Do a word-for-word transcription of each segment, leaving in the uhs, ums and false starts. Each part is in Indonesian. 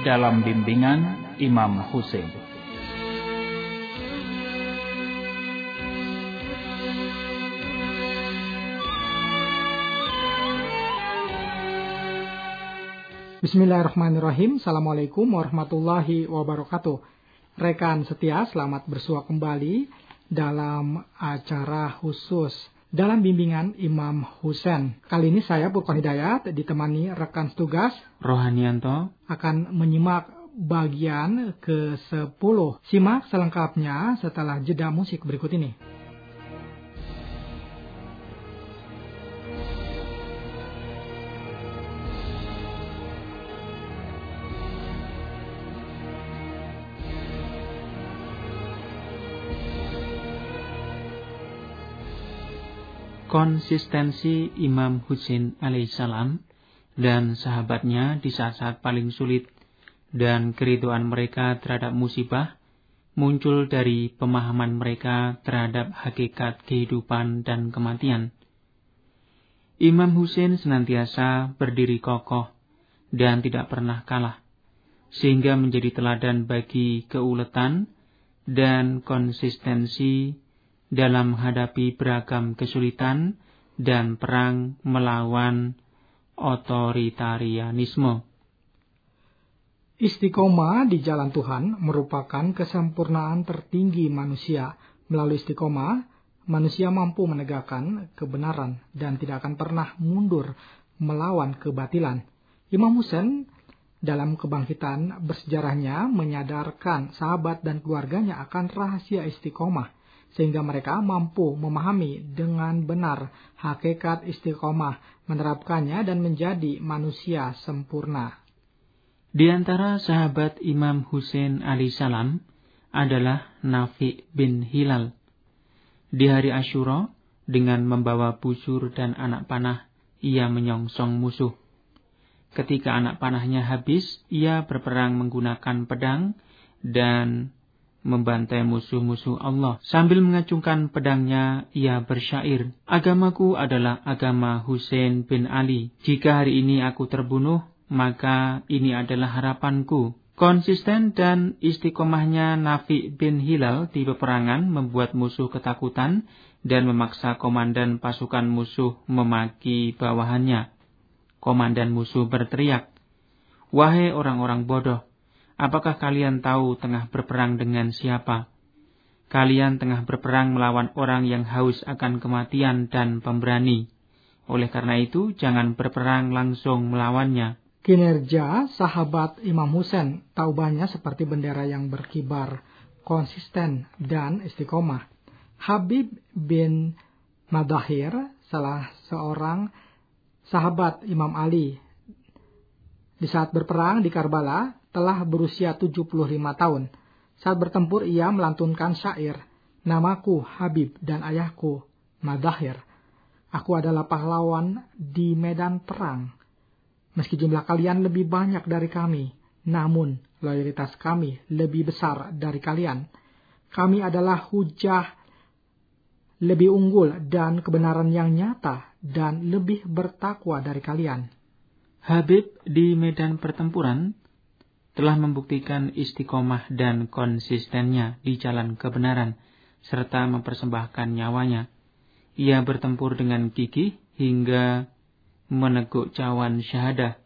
dalam bimbingan Imam Husain. Bismillahirrahmanirrahim. Assalamualaikum warahmatullahi wabarakatuh. Rekan setia, selamat bersua kembali dalam acara khusus dalam bimbingan Imam Husain. Kali ini saya Purkon Hidayat ditemani rekan setugas Rohanianto akan menyimak bagian ke sepuluh. Simak selengkapnya setelah jeda musik berikut ini. Konsistensi Imam Husain alaihissalam dan sahabatnya di saat-saat paling sulit dan keriduan mereka terhadap musibah muncul dari pemahaman mereka terhadap hakikat kehidupan dan kematian. Imam Husain senantiasa berdiri kokoh dan tidak pernah kalah, sehingga menjadi teladan bagi keuletan dan konsistensi dalam menghadapi beragam kesulitan dan perang melawan otoritarianisme. Istiqomah di jalan Tuhan merupakan kesempurnaan tertinggi manusia. Melalui istiqomah, manusia mampu menegakkan kebenaran dan tidak akan pernah mundur melawan kebatilan. Imam Husain dalam kebangkitan bersejarahnya menyadarkan sahabat dan keluarganya akan rahasia istiqomah, sehingga mereka mampu memahami dengan benar hakikat istiqomah, menerapkannya dan menjadi manusia sempurna. Di antara sahabat Imam Husain alaihissalam adalah Nafi bin Hilal. Di hari Asyura, dengan membawa busur dan anak panah, ia menyongsong musuh. Ketika anak panahnya habis, ia berperang menggunakan pedang dan membantai musuh-musuh Allah. Sambil mengacungkan pedangnya, ia bersyair, "Agamaku adalah agama Husain bin Ali. Jika hari ini aku terbunuh, maka ini adalah harapanku." Konsisten dan istiqomahnya Nafi bin Hilal di peperangan membuat musuh ketakutan dan memaksa komandan pasukan musuh memaki bawahannya. Komandan musuh berteriak, "Wahai orang-orang bodoh, apakah kalian tahu tengah berperang dengan siapa? Kalian tengah berperang melawan orang yang haus akan kematian dan pemberani. Oleh karena itu, jangan berperang langsung melawannya." Kinerja sahabat Imam Husain taubahnya seperti bendera yang berkibar, konsisten dan istiqomah. Habib bin Madahir, salah seorang sahabat Imam Ali, di saat berperang di Karbala, telah berusia tujuh puluh lima tahun. Saat bertempur ia melantunkan syair, "Namaku Habib dan ayahku Madahir. Aku adalah pahlawan di medan perang. Meski jumlah kalian lebih banyak dari kami, namun loyalitas kami lebih besar dari kalian. Kami adalah hujah lebih unggul dan kebenaran yang nyata dan lebih bertakwa dari kalian." Habib di medan pertempuran telah membuktikan istiqomah dan konsistennya di jalan kebenaran, serta mempersembahkan nyawanya. Ia bertempur dengan gigih hingga meneguk cawan syahadah.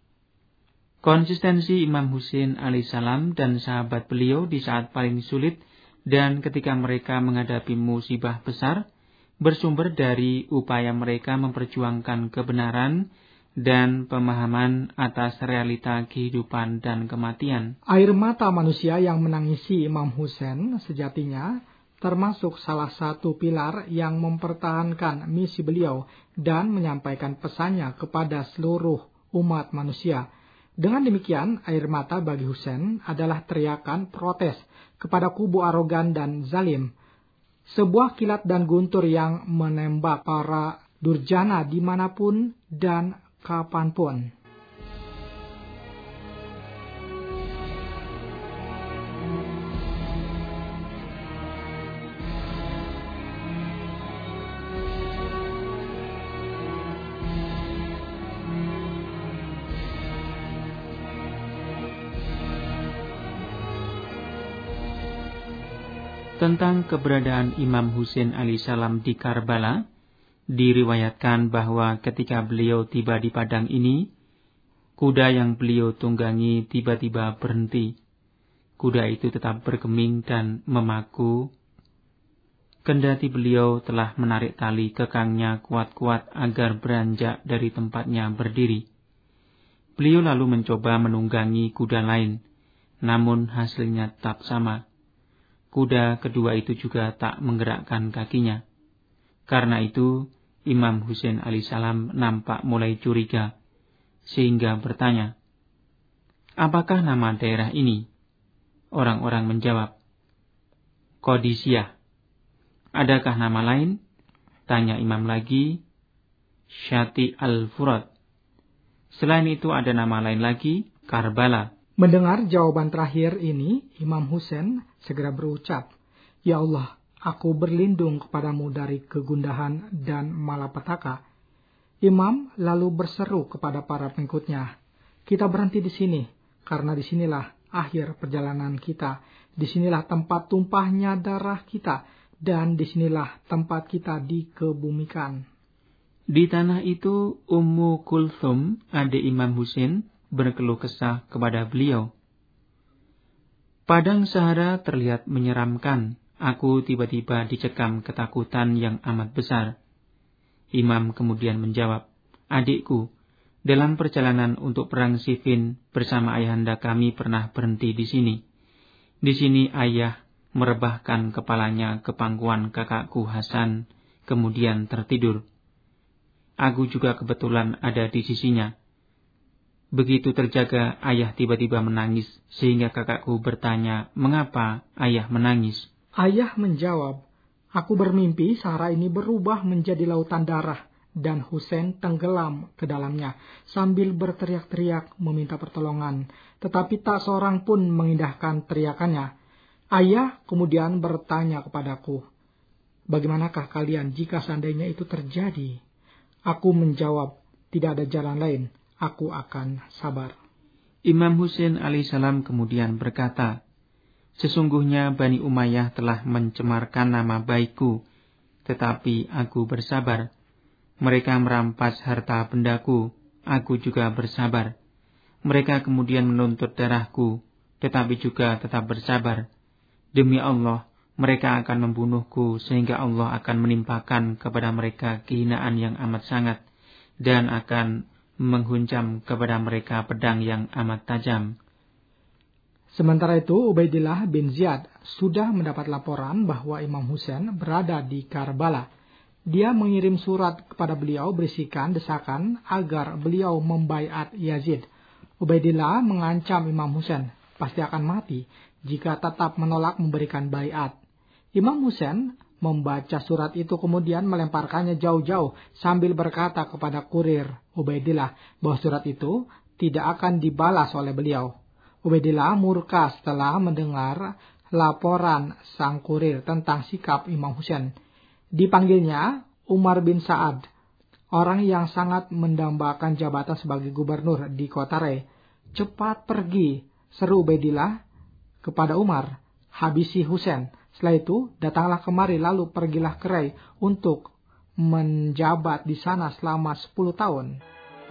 Konsistensi Imam Husain alaihissalam dan sahabat beliau di saat paling sulit dan ketika mereka menghadapi musibah besar bersumber dari upaya mereka memperjuangkan kebenaran dan pemahaman atas realita kehidupan dan kematian. Air mata manusia yang menangisi Imam Husain sejatinya termasuk salah satu pilar yang mempertahankan misi beliau dan menyampaikan pesannya kepada seluruh umat manusia. Dengan demikian, air mata bagi Husain adalah teriakan protes kepada kubu arogan dan zalim. Sebuah kilat dan guntur yang menembak para durjana dimanapun dan kapanpun. Tentang keberadaan Imam Husain alaihissalam di Karbala, diriwayatkan bahwa ketika beliau tiba di padang ini, kuda yang beliau tunggangi tiba-tiba berhenti. Kuda itu tetap bergeming dan memaku, kendati beliau telah menarik tali kekangnya kuat-kuat agar beranjak dari tempatnya berdiri. Beliau lalu mencoba menunggangi kuda lain, namun hasilnya tetap sama. Kuda kedua itu juga tak menggerakkan kakinya. Karena itu, Imam Husain alaihissalam nampak mulai curiga, sehingga bertanya, "Apakah nama daerah ini?" Orang-orang menjawab, "Qadisiyah." "Adakah nama lain?" tanya Imam lagi. "Syati al-Furat." Selain itu ada nama lain lagi, Karbala. Mendengar jawaban terakhir ini, Imam Husain segera berucap, "Ya Allah, aku berlindung kepadamu dari kegundahan dan malapetaka." Imam lalu berseru kepada para pengikutnya, "Kita berhenti di sini, karena disinilah akhir perjalanan kita. Disinilah tempat tumpahnya darah kita, dan disinilah tempat kita dikebumikan." Di tanah itu, Ummu Kulthum, adik Imam Husain, berkeluh kesah kepada beliau. "Padang Sahara terlihat menyeramkan. Aku tiba-tiba dicekam ketakutan yang amat besar." Imam kemudian menjawab, "Adikku, dalam perjalanan untuk perang Siffin bersama ayahanda kami pernah berhenti di sini. Di sini ayah merebahkan kepalanya ke pangkuan kakakku Hasan, kemudian tertidur. Aku juga kebetulan ada di sisinya. Begitu terjaga, ayah tiba-tiba menangis, sehingga kakakku bertanya, 'Mengapa ayah menangis?' Ayah menjawab, 'Aku bermimpi Sahara ini berubah menjadi lautan darah, dan Husain tenggelam ke dalamnya sambil berteriak-teriak meminta pertolongan, tetapi tak seorang pun mengindahkan teriakannya.' Ayah kemudian bertanya kepadaku, 'Bagaimanakah kalian jika seandainya itu terjadi?' Aku menjawab, 'Tidak ada jalan lain. Aku akan sabar.'" Imam Husain alaihissalam kemudian berkata, "Sesungguhnya Bani Umayyah telah mencemarkan nama baikku, tetapi aku bersabar. Mereka merampas harta bendaku, aku juga bersabar. Mereka kemudian menuntut darahku, tetapi juga tetap bersabar. Demi Allah, mereka akan membunuhku sehingga Allah akan menimpakan kepada mereka kehinaan yang amat sangat, dan akan menghunjam kepada mereka pedang yang amat tajam." Sementara itu, Ubaidillah bin Ziyad sudah mendapat laporan bahwa Imam Husain berada di Karbala. Dia mengirim surat kepada beliau berisikan desakan agar beliau membaiat Yazid. Ubaidillah mengancam Imam Husain pasti akan mati jika tetap menolak memberikan baiat. Imam Husain membaca surat itu kemudian melemparkannya jauh-jauh sambil berkata kepada kurir Ubaidillah bahwa surat itu tidak akan dibalas oleh beliau. Ubaidillah murka setelah mendengar laporan sang kurir tentang sikap Imam Husain. Dipanggilnya Umar bin Sa'ad, orang yang sangat mendambakan jabatan sebagai gubernur di kota Ray. "Cepat pergi," seru Ubaidillah kepada Umar, "habisi Husain. Setelah itu, datanglah kemari lalu pergilah ke Rai untuk menjabat di sana selama sepuluh tahun."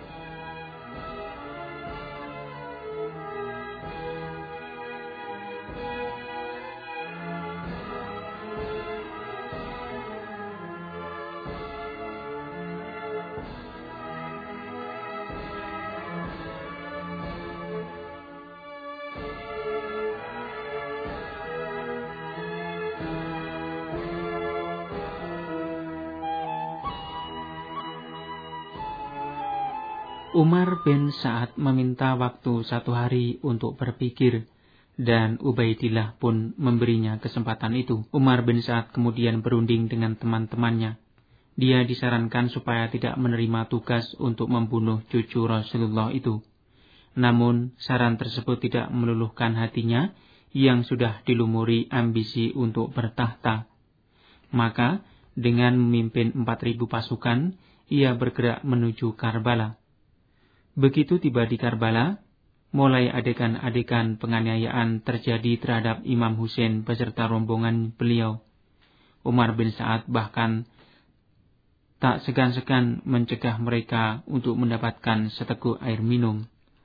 Umar bin Sa'ad meminta waktu satu hari untuk berpikir, dan Ubaidillah pun memberinya kesempatan itu. Umar bin Sa'ad kemudian berunding dengan teman-temannya. Dia disarankan supaya tidak menerima tugas untuk membunuh cucu Rasulullah itu. Namun, saran tersebut tidak meluluhkan hatinya yang sudah dilumuri ambisi untuk bertahta. Maka, dengan memimpin empat ribu pasukan, ia bergerak menuju Karbala. Begitu tiba di Karbala, mulai adegan-adegan penganiayaan terjadi terhadap Imam Husain beserta rombongan beliau. Umar bin Sa'ad bahkan tak segan-segan mencegah mereka untuk mendapatkan seteguk air minum.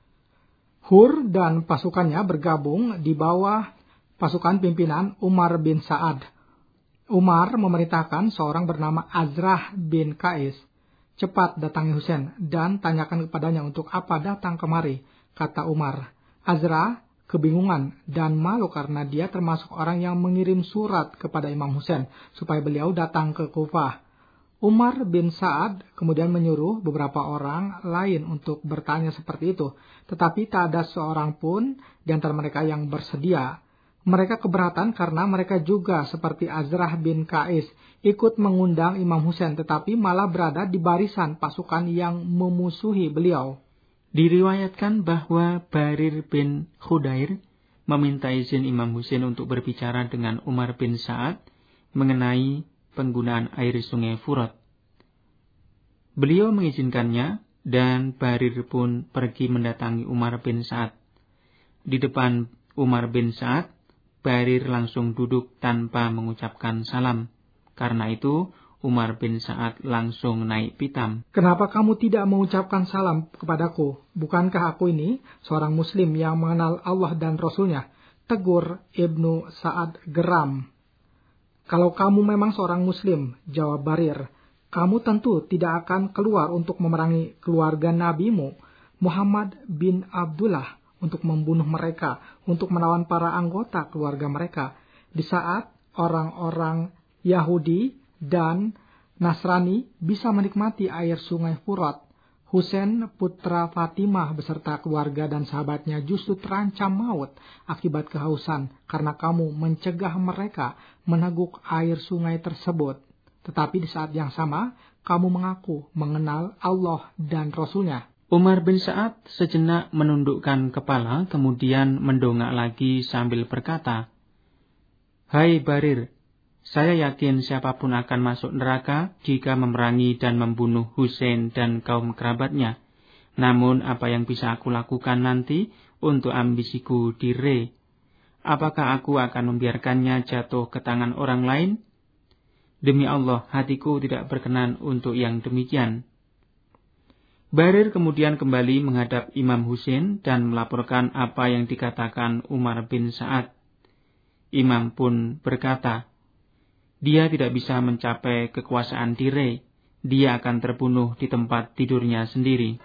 Hur dan pasukannya bergabung di bawah pasukan pimpinan Umar bin Sa'ad. Umar memerintahkan seorang bernama Azrah bin Qais, "Cepat datangi Husain dan tanyakan kepadanya untuk apa datang kemari," kata Umar. Azrah kebingungan dan malu karena dia termasuk orang yang mengirim surat kepada Imam Husain supaya beliau datang ke Kufah. Umar bin Sa'ad kemudian menyuruh beberapa orang lain untuk bertanya seperti itu, tetapi tak ada seorang pun di antara mereka yang bersedia. Mereka keberatan karena mereka juga seperti Azrah bin Qais ikut mengundang Imam Husain, tetapi malah berada di barisan pasukan yang memusuhi beliau. Diriwayatkan bahwa Barir bin Khudair meminta izin Imam Husain untuk berbicara dengan Umar bin Sa'ad mengenai penggunaan air sungai Furat. Beliau mengizinkannya dan Barir pun pergi mendatangi Umar bin Sa'ad. Di depan Umar bin Sa'ad, Barir langsung duduk tanpa mengucapkan salam. Karena itu, Umar bin Sa'ad langsung naik pitam. "Kenapa kamu tidak mengucapkan salam kepadaku? Bukankah aku ini seorang muslim yang mengenal Allah dan Rasulnya?" tegur Ibnu Sa'ad geram. "Kalau kamu memang seorang muslim," jawab Barir, "kamu tentu tidak akan keluar untuk memerangi keluarga nabimu, Muhammad bin Abdullah, untuk membunuh mereka, untuk melawan para anggota keluarga mereka. Di saat orang-orang Yahudi dan Nasrani bisa menikmati air sungai Furat, Husain putra Fatimah beserta keluarga dan sahabatnya justru terancam maut akibat kehausan karena kamu mencegah mereka meneguk air sungai tersebut. Tetapi di saat yang sama, kamu mengaku mengenal Allah dan Rasulnya." Umar bin Sa'ad sejenak menundukkan kepala, kemudian mendongak lagi sambil berkata, "Hai Barir, saya yakin siapapun akan masuk neraka jika memerangi dan membunuh Husain dan kaum kerabatnya. Namun apa yang bisa aku lakukan nanti untuk ambisiku diraih? Apakah aku akan membiarkannya jatuh ke tangan orang lain? Demi Allah, hatiku tidak berkenan untuk yang demikian." Barir kemudian kembali menghadap Imam Husain dan melaporkan apa yang dikatakan Umar bin Sa'ad. Imam pun berkata, "Dia tidak bisa mencapai kekuasaan diraih. Dia akan terbunuh di tempat tidurnya sendiri."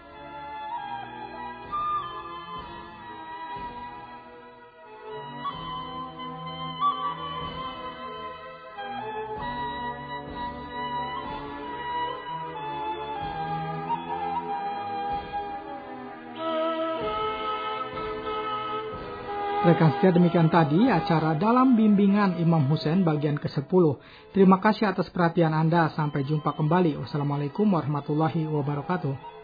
Rekan setia, demikian tadi acara Dalam Bimbingan Imam Husain bagian kesepuluh. Terima kasih atas perhatian Anda. Sampai jumpa kembali. Wassalamualaikum warahmatullahi wabarakatuh.